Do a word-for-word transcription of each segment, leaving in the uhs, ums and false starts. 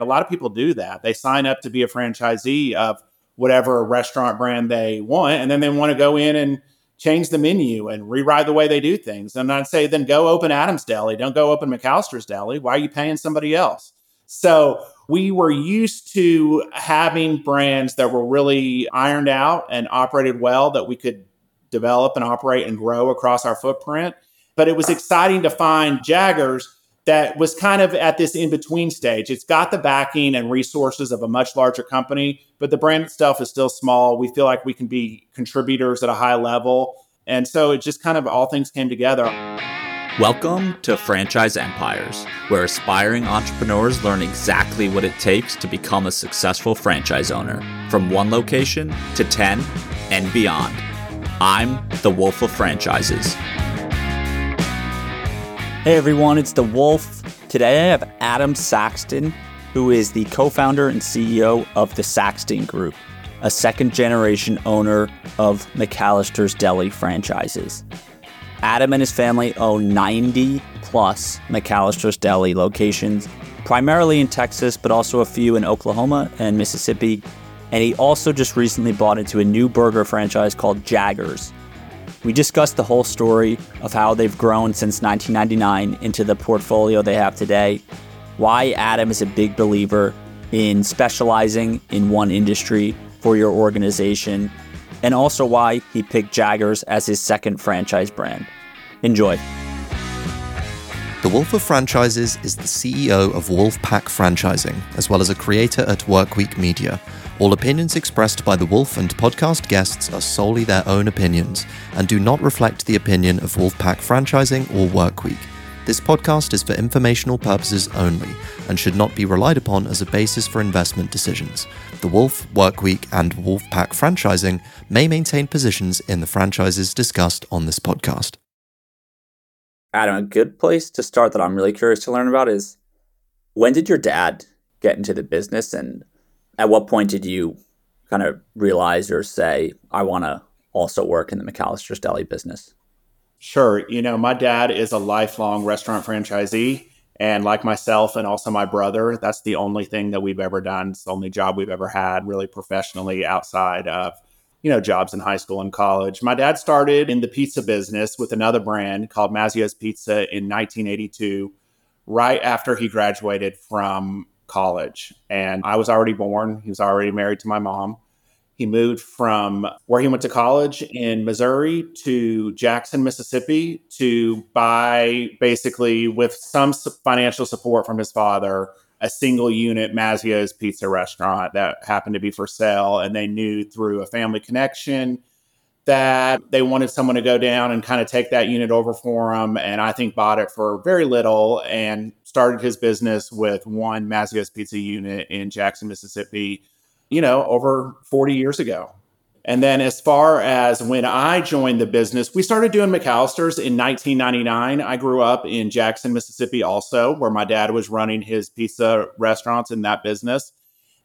A lot of people do that. They sign up to be a franchisee of whatever restaurant brand they want, and then they want to go in and change the menu and rewrite the way they do things. And I'd say, then go open Adam's Deli. Don't go open McAllister's Deli. Why are you paying somebody else? So we were used to having brands that were really ironed out and operated well, that we could develop and operate and grow across our footprint. But it was exciting to find Jaggers that was kind of at this in-between stage. It's got the backing and resources of a much larger company, but the brand itself is still small. We feel like we can be contributors at a high level. And so it just kind of all things came together. Welcome to Franchise Empires, where aspiring entrepreneurs learn exactly what it takes to become a successful franchise owner, from one location to ten and beyond. I'm the Wolf of Franchises. Hey everyone, it's The Wolf. Today I have Adam Saxton, who is the co-founder and C E O of the Saxton Group, a second-generation owner of McAllister's Deli franchises. Adam and his family own ninety plus McAllister's Deli locations, primarily in Texas, but also a few in Oklahoma and Mississippi. And he also just recently bought into a new burger franchise called Jaggers. We discussed the whole story of how they've grown since nineteen ninety-nine into the portfolio they have today, why Adam is a big believer in specializing in one industry for your organization, and also why he picked Jaggers as his second franchise brand. Enjoy. The Wolf of Franchises is the C E O of Wolfpack Franchising, as well as a creator at Workweek Media. All opinions expressed by the Wolf and podcast guests are solely their own opinions and do not reflect the opinion of Wolfpack Franchising or Workweek. This podcast is for informational purposes only and should not be relied upon as a basis for investment decisions. The Wolf, Workweek, and Wolfpack Franchising may maintain positions in the franchises discussed on this podcast. Adam, a good place to start that I'm really curious to learn about is, when did your dad get into the business, and at what point did you kind of realize or say, I want to also work in the McAllister's Deli business? Sure. You know, my dad is a lifelong restaurant franchisee. And like myself and also my brother, that's the only thing that we've ever done. It's the only job we've ever had really professionally outside of, you know, jobs in high school and college. My dad started in the pizza business with another brand called Mazzio's Pizza in nineteen eighty-two, right after he graduated from college. And I was already born. He was already married to my mom. He moved from where he went to college in Missouri to Jackson, Mississippi, to buy, basically with some financial support from his father, a single unit Mazzio's Pizza restaurant that happened to be for sale. And they knew through a family connection that they wanted someone to go down and kind of take that unit over for them. And I think bought it for very little and started his business with one Mazzio's Pizza unit in Jackson, Mississippi, you know, over forty years ago. And then as far as when I joined the business, we started doing McAllister's in nineteen ninety-nine. I grew up in Jackson, Mississippi also, where my dad was running his pizza restaurants in that business.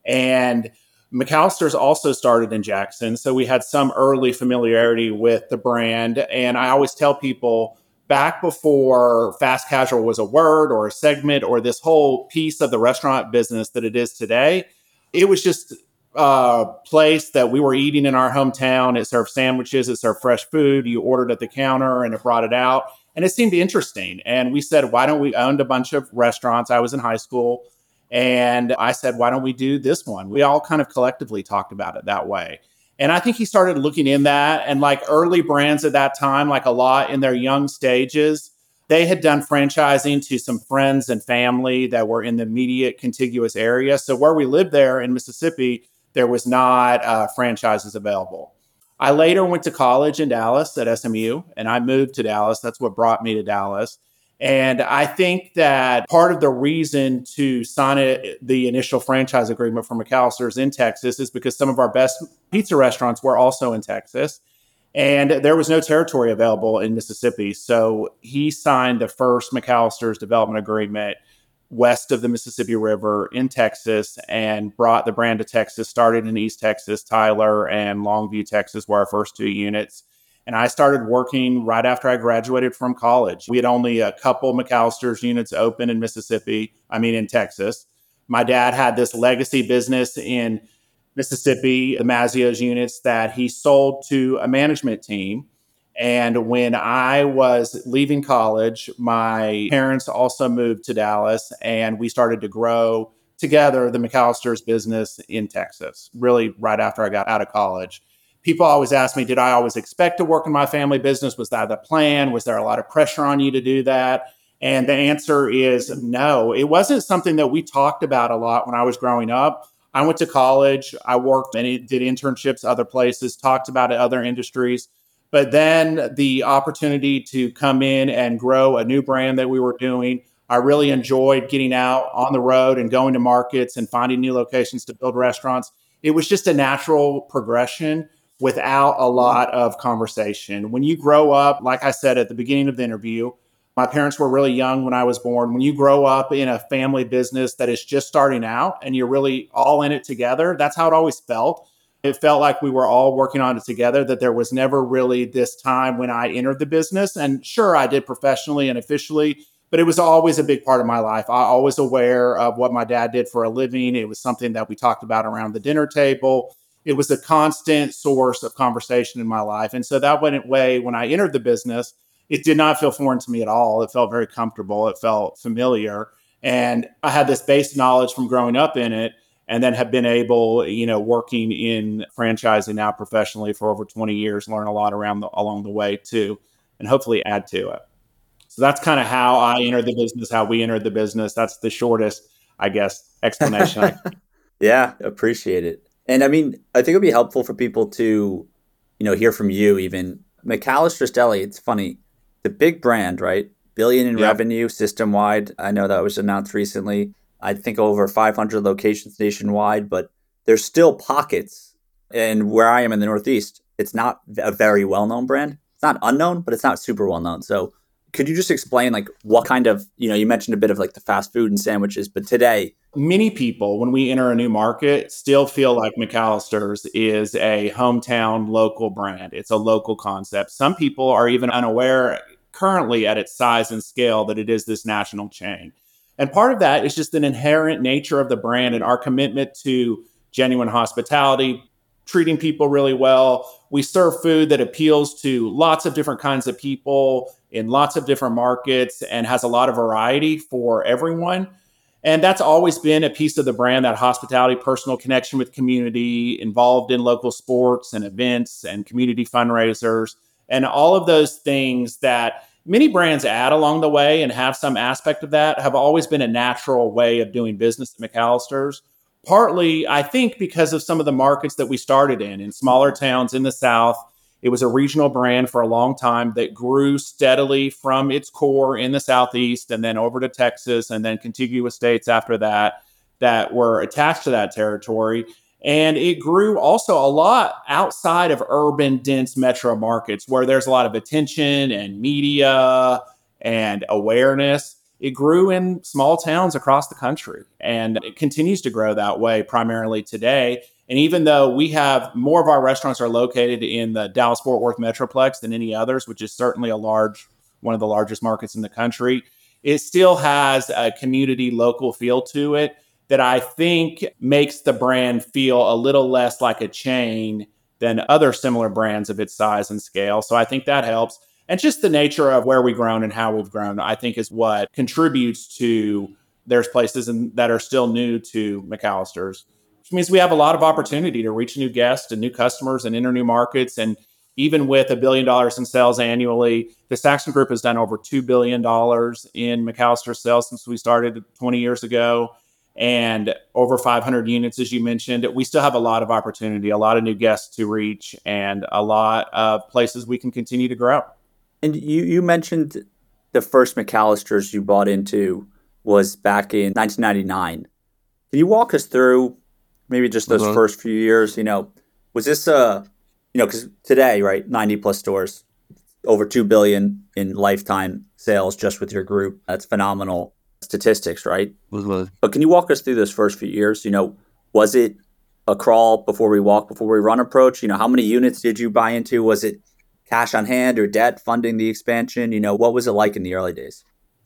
And McAllister's also started in Jackson. So we had some early familiarity with the brand. And I always tell people, back before fast casual was a word or a segment or this whole piece of the restaurant business that it is today, it was just a place that we were eating in our hometown. It served sandwiches, it served fresh food. You ordered at the counter and it brought it out. And it seemed interesting. And we said, why don't we own a bunch of restaurants? I was in high school. And I said, why don't we do this one? We all kind of collectively talked about it that way. And I think he started looking in that, and like early brands at that time, like a lot in their young stages, they had done franchising to some friends and family that were in the immediate contiguous area. So where we lived there in Mississippi, there was not uh, franchises available. I later went to college in Dallas at S M U, and I moved to Dallas. That's what brought me to Dallas. And I think that part of the reason to sign it, the initial franchise agreement for McAllister's in Texas is because some of our best pizza restaurants were also in Texas. And there was no territory available in Mississippi. So he signed the first McAllister's development agreement west of the Mississippi River in Texas and brought the brand to Texas, started in East Texas, Tyler, and Longview, Texas, were our first two units. And I started working right after I graduated from college. We had only a couple McAllister's units open in Mississippi, I mean in Texas. My dad had this legacy business in Mississippi, the Mazio's units, that he sold to a management team. And when I was leaving college, my parents also moved to Dallas, and we started to grow together the McAllister's business in Texas, really right after I got out of college. People always ask me, did I always expect to work in my family business? Was that the plan? Was there a lot of pressure on you to do that? And the answer is no. It wasn't something that we talked about a lot when I was growing up. I went to college, I worked and did internships other places, talked about it, other industries. But then the opportunity to come in and grow a new brand that we were doing, I really enjoyed getting out on the road and going to markets and finding new locations to build restaurants. It was just a natural progression without a lot of conversation. When you grow up, like I said at the beginning of the interview, my parents were really young when I was born. When you grow up in a family business that is just starting out and you're really all in it together, that's how it always felt. It felt like we were all working on it together, that there was never really this time when I entered the business. And sure, I did professionally and officially, but it was always a big part of my life. I always aware of what my dad did for a living. It was something that we talked about around the dinner table. It was a constant source of conversation in my life. And so that went away when I entered the business. It did not feel foreign to me at all. It felt very comfortable. It felt familiar. And I had this base knowledge from growing up in it, and then have been able, you know, working in franchising now professionally for over twenty years, learn a lot around the, along the way too, and hopefully add to it. So that's kind of how I entered the business, how we entered the business. That's the shortest, I guess, explanation. I Yeah, appreciate it. And I mean, I think it'd be helpful for people to, you know, hear from you even. McAllister's Deli, it's funny, the big brand, right? Billion in Yep. revenue system-wide. I know that was announced recently. I think over five hundred locations nationwide, but there's still pockets. And where I am in the Northeast, it's not a very well-known brand. It's not unknown, but it's not super well-known. So could you just explain like what kind of, you know, you mentioned a bit of like the fast food and sandwiches, but today, Many people, when we enter a new market, still feel like McAllister's is a hometown local brand. It's a local concept. Some people are even unaware currently at its size and scale that it is this national chain. And part of that is just an inherent nature of the brand and our commitment to genuine hospitality, treating people really well. We serve food that appeals to lots of different kinds of people in lots of different markets and has a lot of variety for everyone. And that's always been a piece of the brand, that hospitality, personal connection with community, involved in local sports and events and community fundraisers, and all of those things that many brands add along the way and have some aspect of that have always been a natural way of doing business at McAllister's. Partly, I think, because of some of the markets that we started in, in smaller towns in the South. It was a regional brand for a long time that grew steadily from its core in the Southeast and then over to Texas and then contiguous states after that that were attached to that territory. And it grew also a lot outside of urban, dense metro markets where there's a lot of attention and media and awareness. It grew in small towns across the country, and it continues to grow that way primarily today. And even though we have more of our restaurants are located in the Dallas-Fort Worth Metroplex than any others, which is certainly a large, one of the largest markets in the country, it still has a community local feel to it that I think makes the brand feel a little less like a chain than other similar brands of its size and scale. So I think that helps. And just the nature of where we've grown and how we've grown, I think, is what contributes to there's places in, that are still new to McAllister's, which means we have a lot of opportunity to reach new guests and new customers and enter new markets. And even with a billion dollars in sales annually, the Saxton Group has done over two billion dollars in McAllister sales since we started twenty years ago, and over five hundred units, as you mentioned. We still have a lot of opportunity, a lot of new guests to reach, and a lot of places we can continue to grow. and you, you mentioned the first McAllister's you bought into was back in nineteen ninety-nine. Can you walk us through maybe just those Mhm. first few years? You know, was this a, you know, because today, right, ninety plus stores, over two billion in lifetime sales just with your group. That's phenomenal statistics, right? Was But can you walk us through those first few years? You know, was it a crawl before we walk, before we run approach? You know, how many units did you buy into? Was it cash on hand or debt funding the expansion? You know, what was it like in the early days?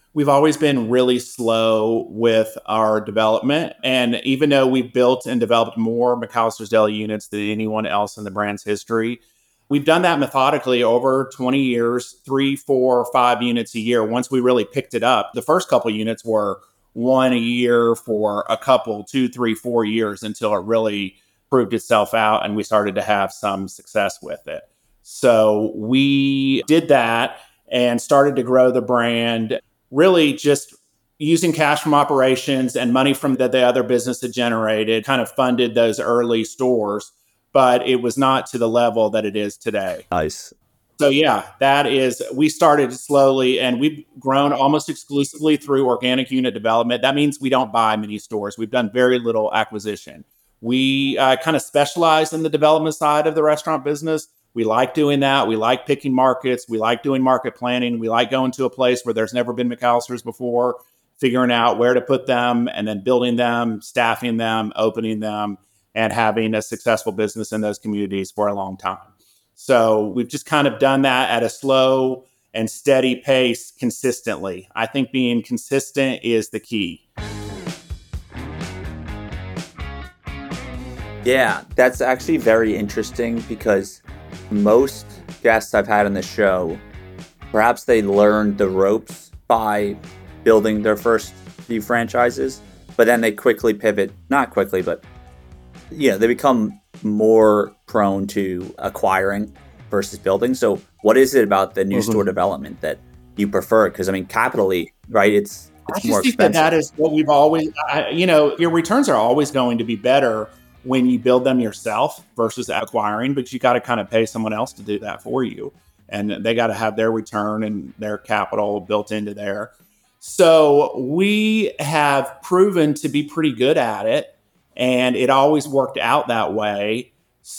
we've always been really slow with our development. And even though we've built and developed more McAllister's Deli units than anyone else in the brand's history, we've done that methodically over twenty years, three, four, five units a year. Once we really picked it up, the first couple units were one a year for a couple, two, three, four years until it really proved itself out and we started to have some success with it. So we did that and started to grow the brand, really just using cash from operations and money from the, the other business had generated, kind of funded those early stores, but it was not to the level that it is today. Nice. So yeah, that is, we started slowly and we've grown almost exclusively through organic unit development. That means we don't buy many stores. We've done very little acquisition. We uh, kind of specialize in the development side of the restaurant business. We like doing that. We like picking markets. We like doing market planning. We like going to a place where there's never been McAllister's before, figuring out where to put them and then building them, staffing them, opening them, and having a successful business in those communities for a long time. So we've just kind of done that at a slow and steady pace consistently. I think being consistent is the key. Yeah, that's actually very interesting because most guests I've had on the show, perhaps they learned the ropes by building their first few franchises, but then they quickly pivot, not quickly, but yeah, they become more prone to acquiring versus building. So what is it about the new mm-hmm. store development that you prefer? Because I mean, capitally, right, it's it's I just more think expensive. That, that is what we've always, I, you know, your returns are always going to be better when you build them yourself versus acquiring, but you got to kind of pay someone else to do that for you. And they got to have their return and their capital built into there. So we have proven to be pretty good at it. And it always worked out that way.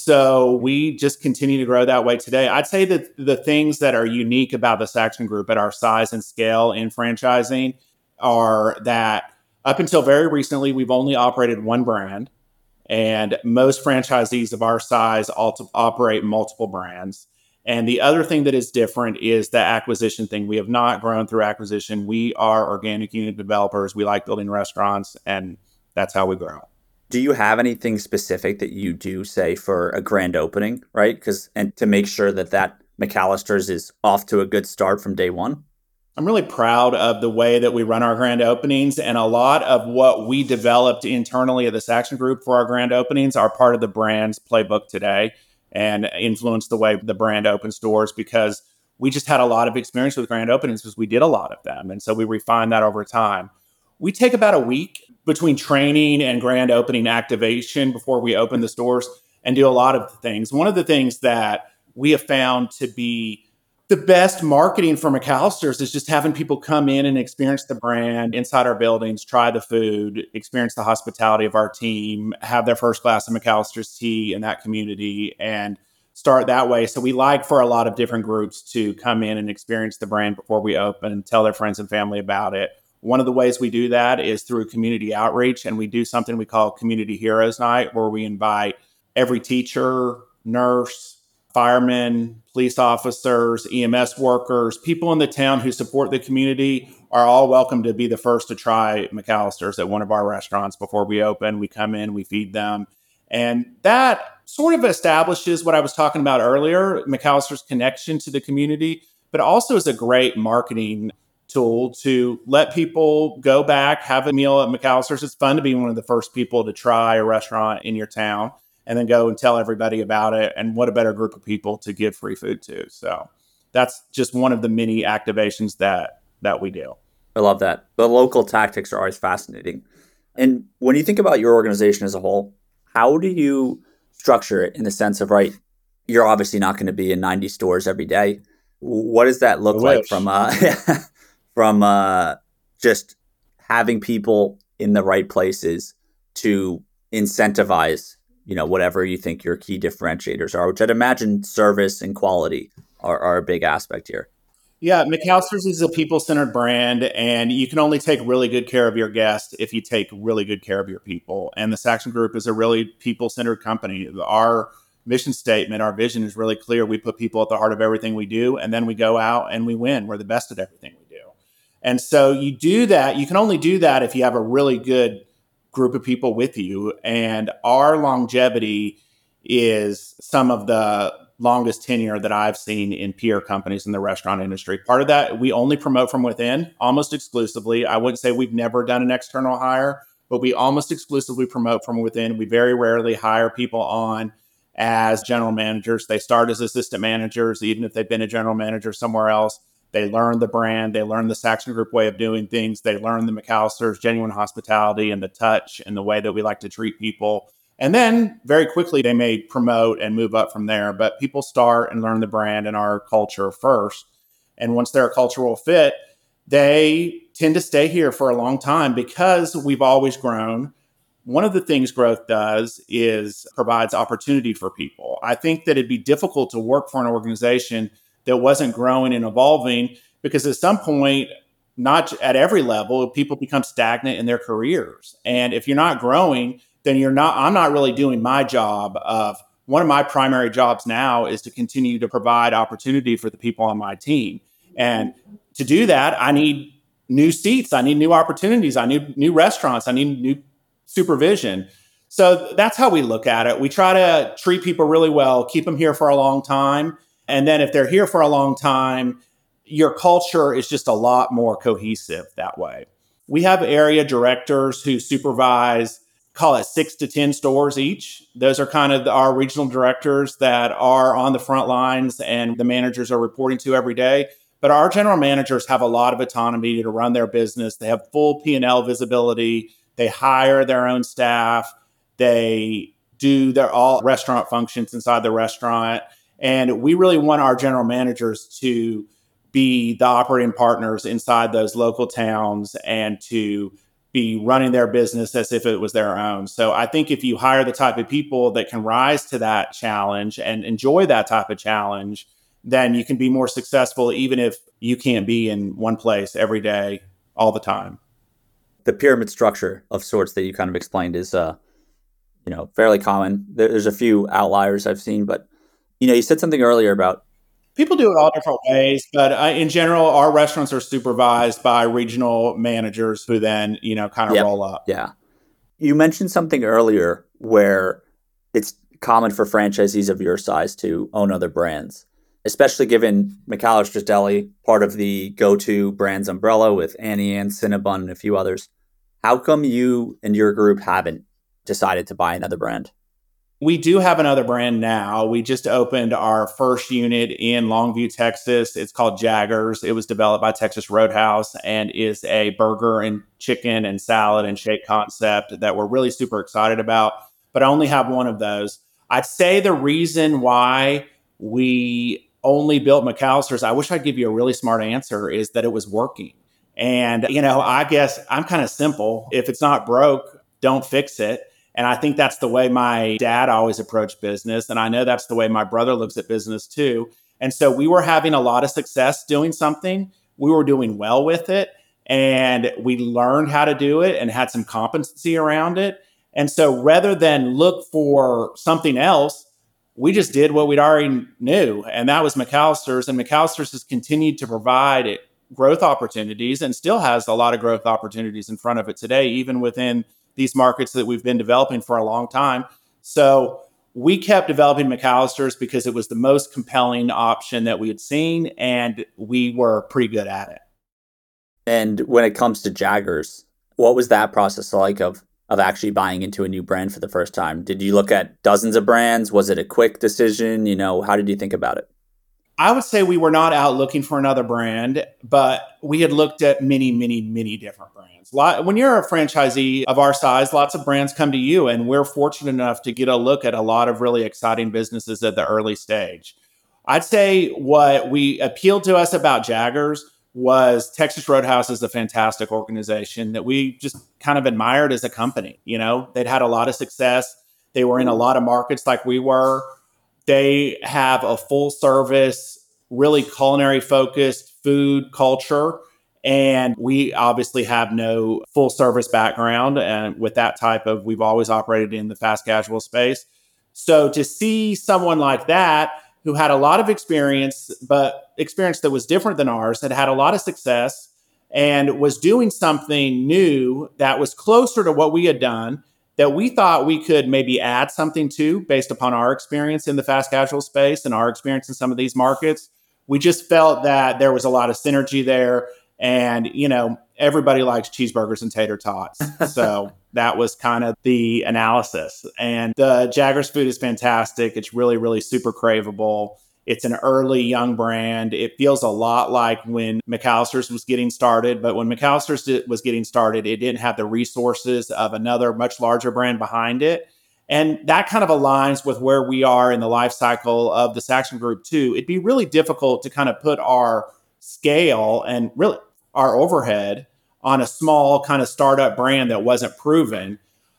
So we just continue to grow that way today. I'd say that the things that are unique about the Saxton Group at our size and scale in franchising are that up until very recently, we've only operated one brand. And most franchisees of our size also operate multiple brands. And the other thing that is different is the acquisition thing. We have not grown through acquisition. We are organic unit developers. We like building restaurants, and that's how we grow. Do you have anything specific that you do say for a grand opening, right? Because and to make sure that that McAllister's is off to a good start from day one? I'm really proud of the way that we run our grand openings, and a lot of what we developed internally at the Saxton Group for our grand openings are part of the brand's playbook today and influence the way the brand opens doors because we just had a lot of experience with grand openings because we did a lot of them. And so we refined that over time. We take about a week between training and grand opening activation before we open the stores and do a lot of things. One of the things that we have found to be the best marketing for McAllister's is just having people come in and experience the brand inside our buildings, try the food, experience the hospitality of our team, have their first glass of McAllister's tea in that community and start that way. So we like for a lot of different groups to come in and experience the brand before we open and tell their friends and family about it. One of the ways we do that is through community outreach, and we do something we call Community Heroes Night, where we invite every teacher, nurse, firemen, police officers, E M S workers, people in the town who support the community are all welcome to be the first to try McAllister's at one of our restaurants before we open. We come in, we feed them. And that sort of establishes what I was talking about earlier, McAllister's connection to the community, but also is a great marketing tool to let people go back, have a meal at McAllister's. It's fun to be one of the first people to try a restaurant in your town and then go and tell everybody about it. And what a better group of people to give free food to. So that's just one of the many activations that that we do. I love that. The local tactics are always fascinating. And when you think about your organization as a whole, how do you structure it in the sense of, right, you're obviously not going to be in ninety stores every day. What does that look like from uh, from uh, just having people in the right places to incentivize, you know, whatever you think your key differentiators are, which I'd imagine service and quality are, are a big aspect here. Yeah, McAllister's is a people-centered brand, and you can only take really good care of your guests if you take really good care of your people. And the Saxton Group is a really people-centered company. Our mission statement, our vision is really clear. We put people at the heart of everything we do, and then we go out and we win. We're the best at everything we do. And so you do that. You can only do that if you have a really good group of people with you. And our longevity is some of the longest tenure that I've seen in peer companies in the restaurant industry. Part of that, we only promote from within almost exclusively. I wouldn't say we've never done an external hire, but we almost exclusively promote from within. We very rarely hire people on as general managers. They start as assistant managers, even if they've been a general manager somewhere else. They learn the brand. They learn the Saxton Group way of doing things. They learn the McAllister's genuine hospitality and the touch and the way that we like to treat people. And then very quickly, they may promote and move up from there. But people start and learn the brand and our culture first. And once they're a cultural fit, they tend to stay here for a long time because we've always grown. One of the things growth does is provides opportunity for people. I think that it'd be difficult to work for an organization that wasn't growing and evolving, because at some point, not at every level, people become stagnant in their careers. And if you're not growing, then you're not, I'm not really doing my job of, one of my primary jobs now is to continue to provide opportunity for the people on my team. And to do that, I need new seats. I need new opportunities. I need new restaurants. I need new supervision. So that's how we look at it. We try to treat people really well, keep them here for a long time. And then if they're here for a long time, your culture is just a lot more cohesive that way. We have area directors who supervise, call it six to ten stores each. Those are kind of our regional directors that are on the front lines and the managers are reporting to every day. But our general managers have a lot of autonomy to run their business. They have full P and L visibility. They hire their own staff. They do their all restaurant functions inside the restaurant. And we really want our general managers to be the operating partners inside those local towns and to be running their business as if it was their own. So I think if you hire the type of people that can rise to that challenge and enjoy that type of challenge, then you can be more successful, even if you can't be in one place every day, all the time. The pyramid structure of sorts that you kind of explained is, uh, you know, fairly common. There's a few outliers I've seen, but you know, you said something earlier about people do it all different ways, but uh, in general, our restaurants are supervised by regional managers who then, you know, kind of yep. roll up. Yeah. You mentioned something earlier where it's common for franchisees of your size to own other brands, especially given McAllister's Deli, part of the Go-To Brands umbrella with Annie Ann, Cinnabon, and a few others. How come you and your group haven't decided to buy another brand? We do have another brand now. We just opened our first unit in Longview, Texas. It's called Jaggers. It was developed by Texas Roadhouse and is a burger and chicken and salad and shake concept that we're really super excited about. But I only have one of those. I'd say the reason why we only built McAllister's, I wish I'd give you a really smart answer, is that it was working. And, you know, I guess I'm kind of simple. If it's not broke, don't fix it. And I think that's the way my dad always approached business. And I know that's the way my brother looks at business too. And so we were having a lot of success doing something. We were doing well with it. And we learned how to do it and had some competency around it. And so rather than look for something else, we just did what we'd already knew. And that was McAllister's. And McAllister's has continued to provide it growth opportunities and still has a lot of growth opportunities in front of it today, even within these markets that we've been developing for a long time. So we kept developing McAllister's because it was the most compelling option that we had seen, and we were pretty good at it. And when it comes to Jaggers, what was that process like of of actually buying into a new brand for the first time? Did you look at dozens of brands? Was it a quick decision? You know, how did you think about it? I would say we were not out looking for another brand, but we had looked at many, many, many different brands. When you're a franchisee of our size, lots of brands come to you, and we're fortunate enough to get a look at a lot of really exciting businesses at the early stage. I'd say what we appealed to us about Jaggers was Texas Roadhouse is a fantastic organization that we just kind of admired as a company. You know, they'd had a lot of success. They were in a lot of markets like we were. They have a full service, really culinary focused food culture. And we obviously have no full service background. And with that type of, we've always operated in the fast casual space. So to see someone like that, who had a lot of experience, but experience that was different than ours, had had a lot of success, and was doing something new that was closer to what we had done that we thought we could maybe add something to based upon our experience in the fast casual space and our experience in some of these markets. We just felt that there was a lot of synergy there. And, you know, everybody likes cheeseburgers and tater tots. So that was kind of the analysis. And the Jaggers food is fantastic. It's really, really super craveable. It's an early young brand. It feels a lot like when McAllister's was getting started. But when McAllister's was getting started, it didn't have the resources of another much larger brand behind it. And that kind of aligns with where we are in the life cycle of the Saxton Group too. It'd be really difficult to kind of put our scale and really our overhead on a small kind of startup brand that wasn't proven.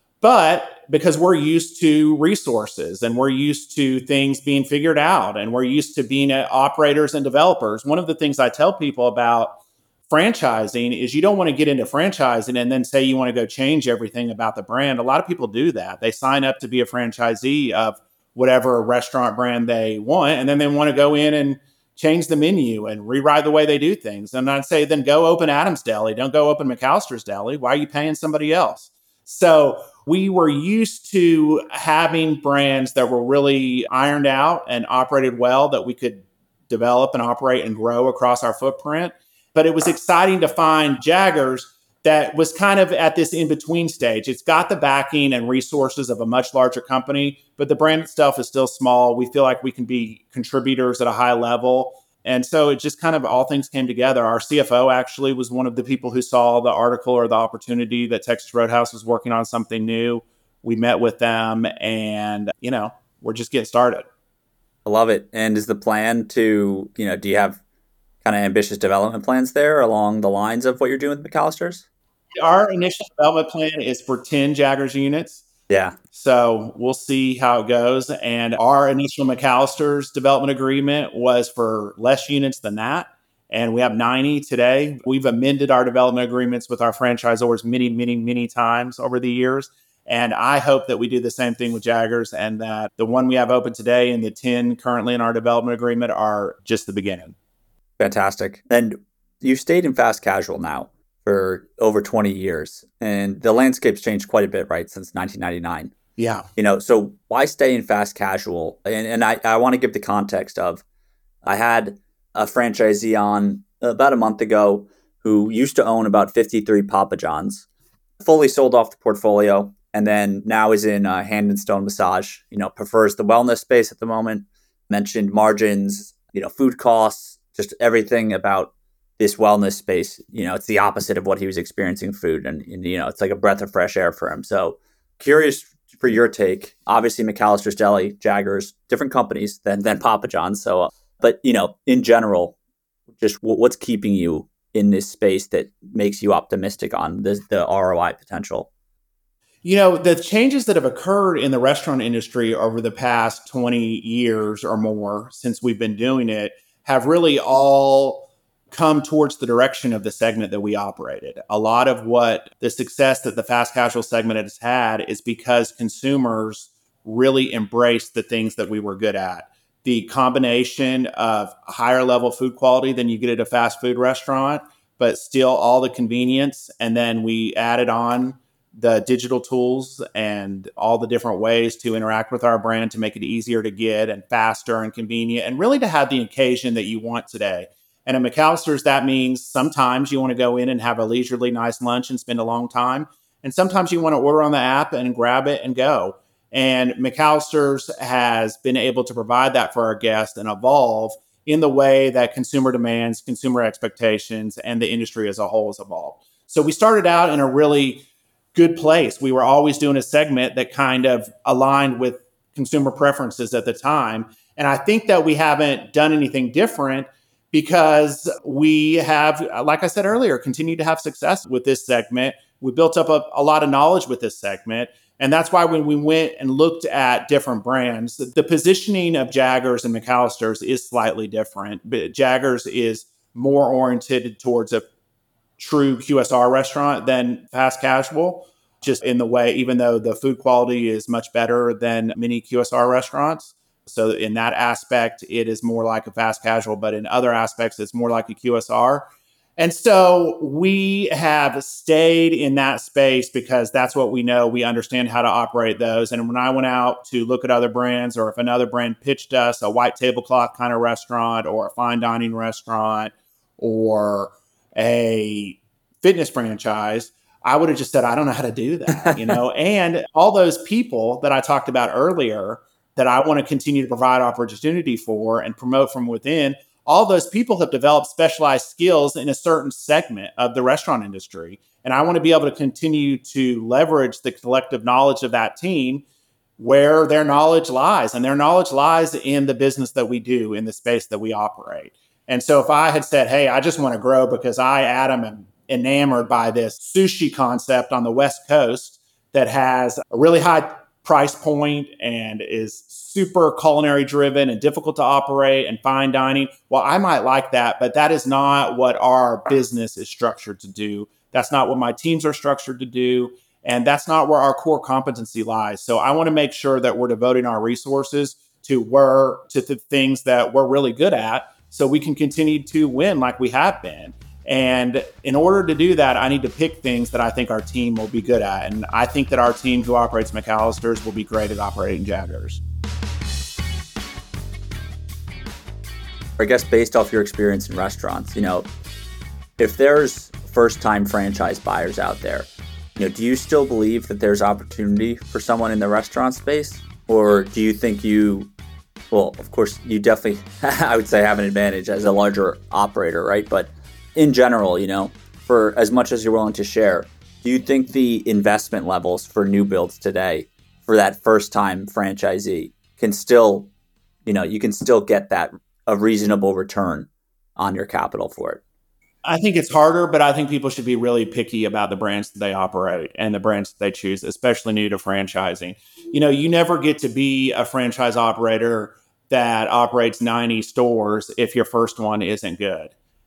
But because we're used to resources and we're used to things being figured out and we're used to being operators and developers, one of the things I tell people about franchising is you don't want to get into franchising and then say you want to go change everything about the brand. A lot of people do that. They sign up to be a franchisee of whatever restaurant brand they want, and then they want to go in and change the menu and rewrite the way they do things. And I'd say, then go open Adam's Deli. Don't go open McAllister's Deli. Why are you paying somebody else? So we were used to having brands that were really ironed out and operated well that we could develop and operate and grow across our footprint. But it was exciting to find Jaggers that was kind of at this in-between stage. It's got the backing and resources of a much larger company, but the brand itself is still small. We feel like we can be contributors at a high level. And so it just kind of all things came together. Our C F O actually was one of the people who saw the article or the opportunity that Texas Roadhouse was working on something new. We met with them and, you know, we're just getting started. I love it. And is the plan to, you know, do you have kind of ambitious development plans there along the lines of what you're doing with McAllister's? Our initial development plan is for ten Jaggers units. Yeah. So we'll see how it goes. And our initial McAllister's development agreement was for less units than that. And we have ninety today. We've amended our development agreements with our franchisors many, many, many times over the years. And I hope that we do the same thing with Jaggers and that the one we have open today and the ten currently in our development agreement are just the beginning. Fantastic. And you've stayed in fast casual now for over twenty years, and the landscape's changed quite a bit, right, since nineteen ninety-nine. Yeah. You know, so why stay in fast casual? And, and I, I want to give the context of, I had a franchisee on about a month ago who used to own about fifty-three Papa John's, fully sold off the portfolio, and then now is in uh, Hand and Stone Massage, you know, prefers the wellness space at the moment, mentioned margins, you know, food costs, just everything about this wellness space. You know, it's the opposite of what he was experiencing food. And, and, you know, it's like a breath of fresh air for him. So curious for your take. Obviously, McAllister's Deli, Jaggers, different companies than, than Papa John's. So, uh, but, you know, in general, just w- what's keeping you in this space that makes you optimistic on the, the R O I potential? You know, the changes that have occurred in the restaurant industry over the past twenty years or more since we've been doing it have really all come towards the direction of the segment that we operated. A lot of what the success that the fast casual segment has had is because consumers really embraced the things that we were good at. The combination of higher level food quality than you get at a fast food restaurant, but still all the convenience. And then we added on the digital tools and all the different ways to interact with our brand to make it easier to get and faster and convenient and really to have the occasion that you want today. And at McAllister's, that means sometimes you want to go in and have a leisurely nice lunch and spend a long time. And sometimes you want to order on the app and grab it and go. And McAllister's has been able to provide that for our guests and evolve in the way that consumer demands, consumer expectations, and the industry as a whole has evolved. So we started out in a really good place. We were always doing a segment that kind of aligned with consumer preferences at the time. And I think that we haven't done anything different because we have, like I said earlier, continued to have success with this segment. We built up a, a lot of knowledge with this segment. And that's why when we went and looked at different brands, the positioning of Jaggers and McAllister's is slightly different. But Jaggers is more oriented towards a true Q S R restaurant than fast casual, just in the way, even though the food quality is much better than many Q S R restaurants. So in that aspect, it is more like a fast casual, but in other aspects, it's more like a Q S R. And so we have stayed in that space because that's what we know. We understand how to operate those. And when I went out to look at other brands, or if another brand pitched us a white tablecloth kind of restaurant or a fine dining restaurant or a fitness franchise, I would have just said, I don't know how to do that, you know, and all those people that I talked about earlier that I want to continue to provide opportunity for and promote from within, all those people have developed specialized skills in a certain segment of the restaurant industry. And I want to be able to continue to leverage the collective knowledge of that team where their knowledge lies. And their knowledge lies in the business that we do, in the space that we operate. And so if I had said, hey, I just want to grow because I, Adam, am enamored by this sushi concept on the West Coast that has a really high price point and is super culinary driven and difficult to operate and fine dining. Well, I might like that, but that is not what our business is structured to do. That's not what my teams are structured to do. And that's not where our core competency lies. So I want to make sure that we're devoting our resources to where, to the things that we're really good at so we can continue to win like we have been. And in order to do that, I need to pick things that I think our team will be good at. And I think that our team who operates McAllister's will be great at operating Jaggers. I guess based off your experience in restaurants, you know, if there's first-time franchise buyers out there, you know, do you still believe that there's opportunity for someone in the restaurant space? Or do you think you, well, of course, you definitely, I would say, have an advantage as a larger operator, right? But in general, you know, for as much as you're willing to share, do you think the investment levels for new builds today for that first-time franchisee can still, you know, you can still get that a reasonable return on your capital for it? I think it's harder, but I think people should be really picky about the brands that they operate and the brands that they choose, especially new to franchising. You know, you never get to be a franchise operator that operates ninety stores if your first one isn't good.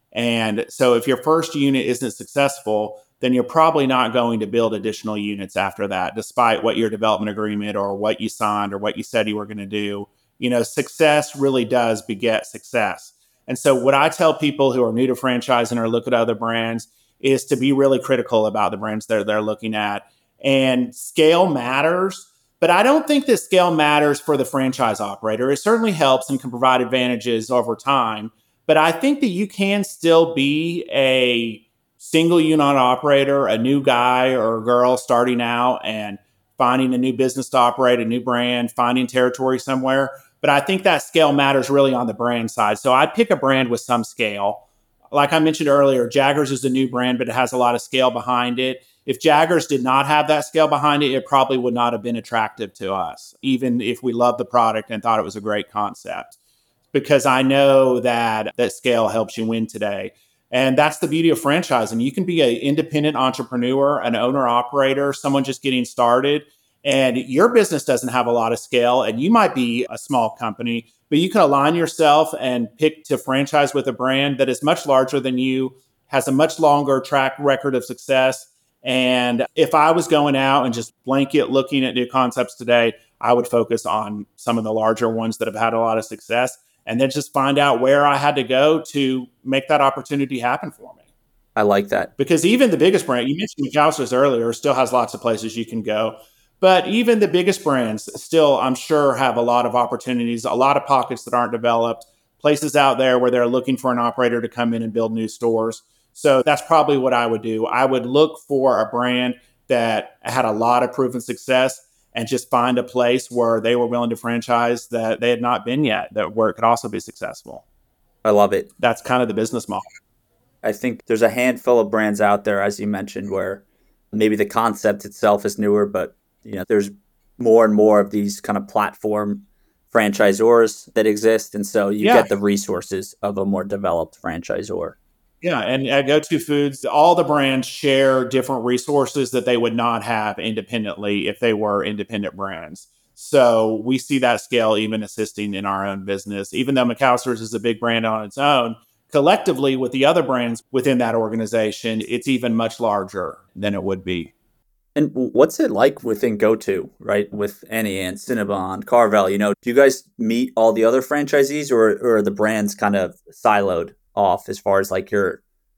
And so if your first unit isn't successful, then you're probably not going to build additional units after that, despite what your development agreement or what you signed or what you said you were going to do. You know, success really does beget success. And so what I tell people who are new to franchising or look at other brands is to be really critical about the brands that they're looking at. And scale matters, but I don't think that scale matters for the franchise operator. It certainly helps and can provide advantages over time. But I think that you can still be a single unit operator, a new guy or girl starting out and finding a new business to operate, a new brand, finding territory somewhere. But I think that scale matters really on the brand side. So I'd pick a brand with some scale. Like I mentioned earlier, Jaggers is a new brand, but it has a lot of scale behind it. If Jaggers did not have that scale behind it, it probably would not have been attractive to us, even if we loved the product and thought it was a great concept. Because I know that that scale helps you win today. And that's the beauty of franchising. You can be an independent entrepreneur, an owner-operator, someone just getting started, and your business doesn't have a lot of scale, and you might be a small company, but you can align yourself and pick to franchise with a brand that is much larger than you, has a much longer track record of success. And if I was going out and just blanket looking at new concepts today, I would focus on some of the larger ones that have had a lot of success, and then just find out where I had to go to make that opportunity happen for me. I like that. Because even the biggest brand, you mentioned McAllister's earlier, still has lots of places you can go. But even the biggest brands still, I'm sure, have a lot of opportunities, a lot of pockets that aren't developed, places out there where they're looking for an operator to come in and build new stores. So that's probably what I would do. I would look for a brand that had a lot of proven success and just find a place where they were willing to franchise that they had not been yet, that where it could also be successful. I love it. That's kind of the business model. I think there's a handful of brands out there, as you mentioned, where maybe the concept itself is newer, but you know, there's more and more of these kind of platform franchisors that exist. And so you yeah. get the resources of a more developed franchisor. Yeah, and at GoTo Foods, all the brands share different resources that they would not have independently if they were independent brands. So we see that scale even assisting in our own business. Even though McAllister's is a big brand on its own, collectively with the other brands within that organization, it's even much larger than it would be. And what's it like within GoTo, right? With Auntie Anne, Cinnabon, Carvel, you know, do you guys meet all the other franchisees, or, or are the brands kind of siloed off as far as like your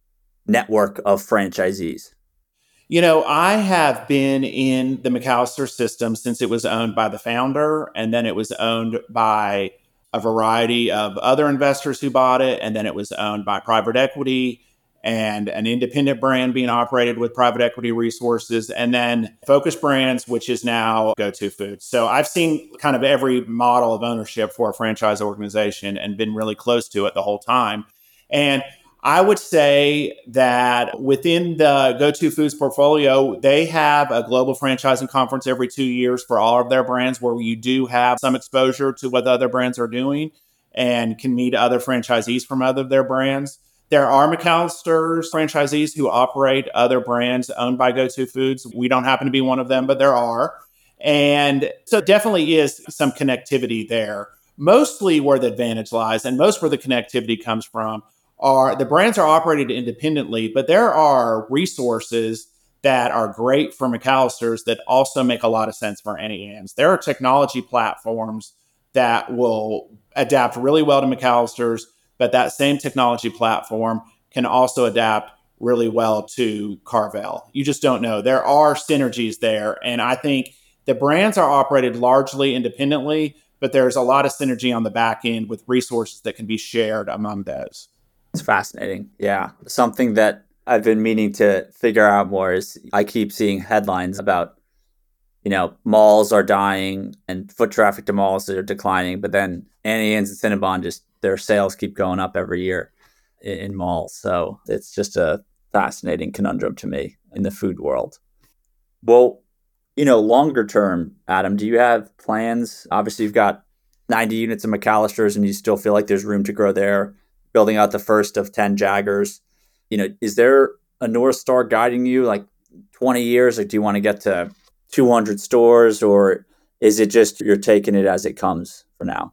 network of franchisees? You know, I have been in the McAllister system since it was owned by the founder, and then it was owned by a variety of other investors who bought it, and then it was owned by private equity and an independent brand being operated with private equity resources, and then Focus Brands, which is now Go-To Foods. So I've seen kind of every model of ownership for a franchise organization and been really close to it the whole time. And I would say that within the Go-To Foods portfolio, they have a global franchising conference every two years for all of their brands where you do have some exposure to what the other brands are doing and can meet other franchisees from other of their brands. There are McAllister's franchisees who operate other brands owned by Go-To Foods. We don't happen to be one of them, but there are. And so definitely is some connectivity there. Mostly where the advantage lies and most where the connectivity comes from are the brands are operated independently, but there are resources that are great for McAllister's that also make a lot of sense for Auntie Anne's. There are technology platforms that will adapt really well to McAllister's, but that same technology platform can also adapt really well to Carvel. You just don't know. There are synergies there. And I think the brands are operated largely independently, but there's a lot of synergy on the back end with resources that can be shared among those. It's fascinating. Yeah. Something that I've been meaning to figure out more is I keep seeing headlines about, you know, malls are dying and foot traffic to malls are declining, but then Auntie Anne's and Cinnabon, just their sales keep going up every year in, in malls. So it's just a fascinating conundrum to me in the food world. Well, you know, longer term, Adam, do you have plans? Obviously, you've got ninety units of McAllister's and you still feel like there's room to grow there, building out the first of ten Jaggers. You know, is there a North Star guiding you like twenty years? Like, do you want to get to two hundred stores, or is it just you're taking it as it comes for now?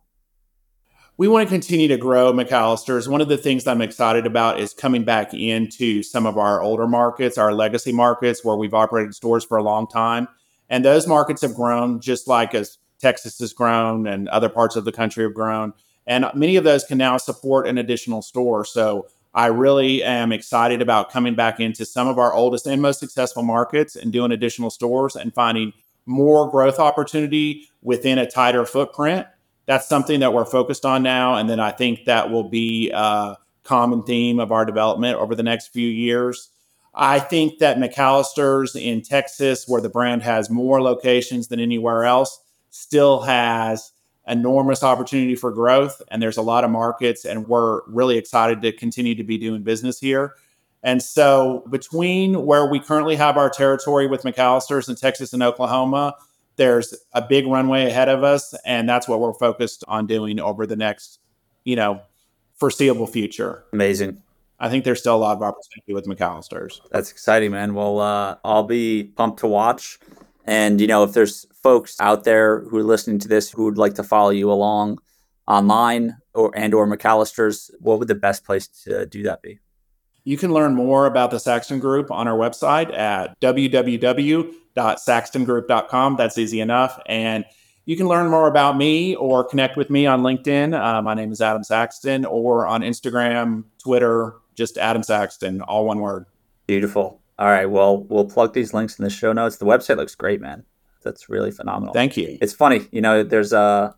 We want to continue to grow McAllister's. One of the things that I'm excited about is coming back into some of our older markets, our legacy markets where we've operated stores for a long time. And those markets have grown just like as Texas has grown and other parts of the country have grown. And many of those can now support an additional store. So I really am excited about coming back into some of our oldest and most successful markets and doing additional stores and finding more growth opportunity within a tighter footprint. That's something that we're focused on now. And then I think that will be a common theme of our development over the next few years. I think that McAllister's in Texas, where the brand has more locations than anywhere else, still has enormous opportunity for growth. And there's a lot of markets, and we're really excited to continue to be doing business here. And so between where we currently have our territory with McAllister's in Texas and Oklahoma, there's a big runway ahead of us. And that's what we're focused on doing over the next, you know, foreseeable future. Amazing. I think there's still a lot of opportunity with McAllister's. That's exciting, man. Well, uh, I'll be pumped to watch. And, you know, if there's folks out there who are listening to this who would like to follow you along online or and or McAllister's, what would the best place to do that be? You can learn more about the Saxton Group on our website at w w w dot saxton group dot com. That's easy enough. And you can learn more about me or connect with me on LinkedIn. Uh, my name is Adam Saxton, or on Instagram, Twitter, just Adam Saxton, all one word. Beautiful. All right. Well, we'll plug these links in the show notes. The website looks great, man. That's really phenomenal. Thank you. It's funny, you know, there's a,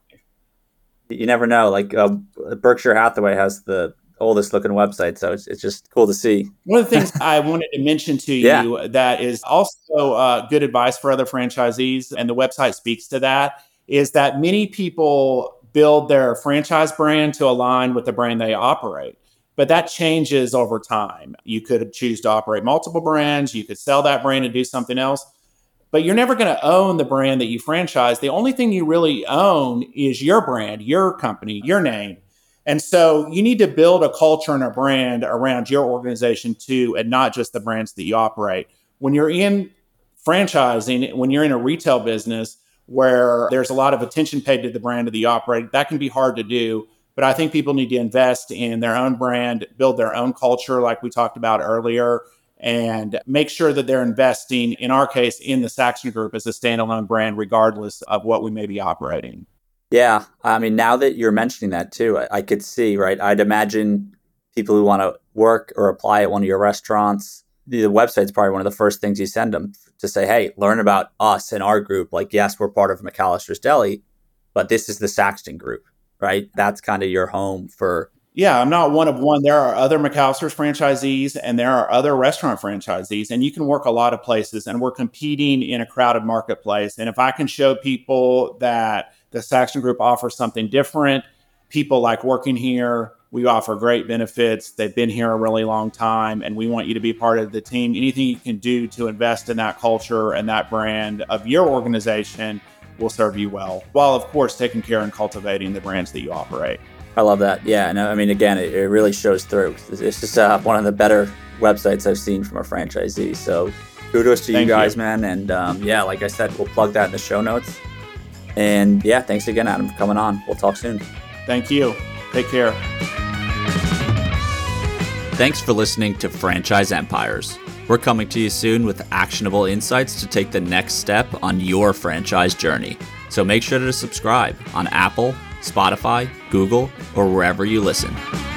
you never know, like uh, Berkshire Hathaway has the oldest looking website. So it's, it's just cool to see. One of the things I wanted to mention to you yeah. that is also uh, good advice for other franchisees, and the website speaks to that, is that many people build their franchise brand to align with the brand they operate. But that changes over time. You could choose to operate multiple brands. You could sell that brand and do something else. But you're never going to own the brand that you franchise. The only thing you really own is your brand, your company, your name. And so you need to build a culture and a brand around your organization too, and not just the brands that you operate. When you're in franchising, when you're in a retail business where there's a lot of attention paid to the brand that you operate, that can be hard to do. But I think people need to invest in their own brand, build their own culture like we talked about earlier, and make sure that they're investing, in our case, in the Saxton Group as a standalone brand, regardless of what we may be operating. Yeah. I mean, now that you're mentioning that too, I, I could see, right? I'd imagine people who want to work or apply at one of your restaurants, the website's probably one of the first things you send them to say, hey, learn about us and our group. Like, yes, we're part of McAllister's Deli, but this is the Saxton Group, right? That's kind of your home for... Yeah, I'm not one of one. There are other McAllister's franchisees and there are other restaurant franchisees, and you can work a lot of places, and we're competing in a crowded marketplace. And if I can show people that the Saxton Group offers something different, people like working here, we offer great benefits. They've been here a really long time, and we want you to be part of the team. Anything you can do to invest in that culture and that brand of your organization will serve you well, while, of course, taking care and cultivating the brands that you operate. I love that. Yeah, and I mean, again, it, it really shows through. It's just uh, one of the better websites I've seen from a franchisee. So kudos to Thank you guys, you. man. And um, yeah, like I said, we'll plug that in the show notes. And yeah, thanks again, Adam, for coming on. We'll talk soon. Thank you. Take care. Thanks for listening to Franchise Empires. We're coming to you soon with actionable insights to take the next step on your franchise journey. So make sure to subscribe on Apple, Spotify, Google, or wherever you listen.